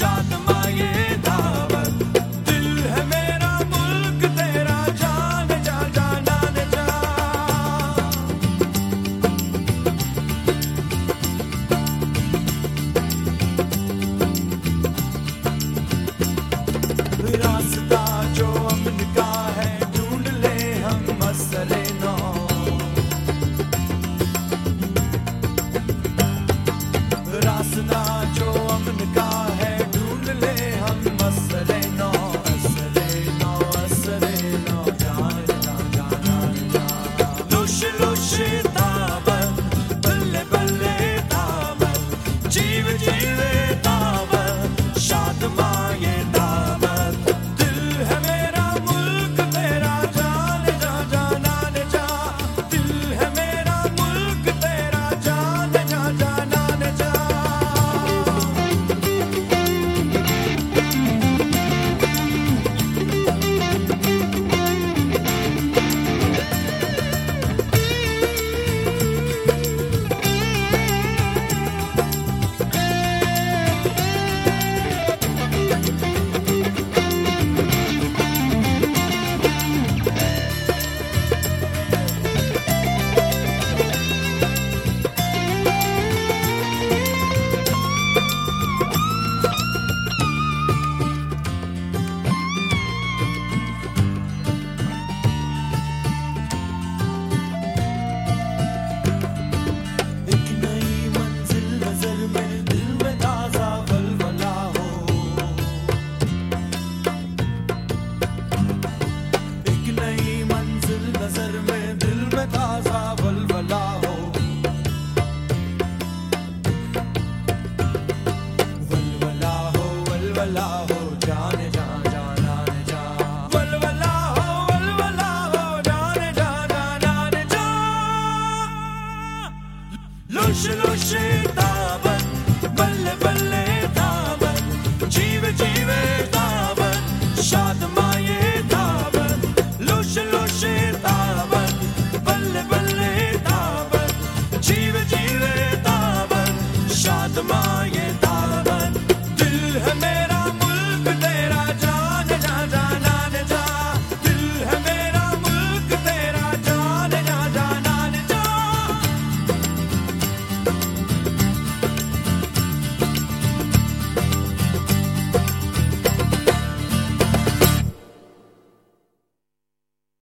शादमा ये दावत, दिल है मेरा मुल्क तेरा, जान जा जाना न जा। रास्ता जो अमन का है ढूंढ ले हम मसले नौ, रास्ता जो अमन का है ढूंढ ले हम मसले नौ, असले नौ, असले नौ, जान जा जाना जा। लुश लुश दावत, बल्ले बल्ले दावत, जीव जीवे दावत, शादमा ये दावत, दिल है मेरा मुल्क तेरा, जान जा जाना न जा। दिल है मेरा मुल्क तेरा, जान जा जाना न जा। एक नई मंजिल नजर में, दिल में ताजा वलवला हो, एक नई मंजिल नजर में, दिल में ताजा वलवला हो, वलवला हो, जान जा जाना न जा। वलवला हो, जान जा जाना न जा। Lush Lush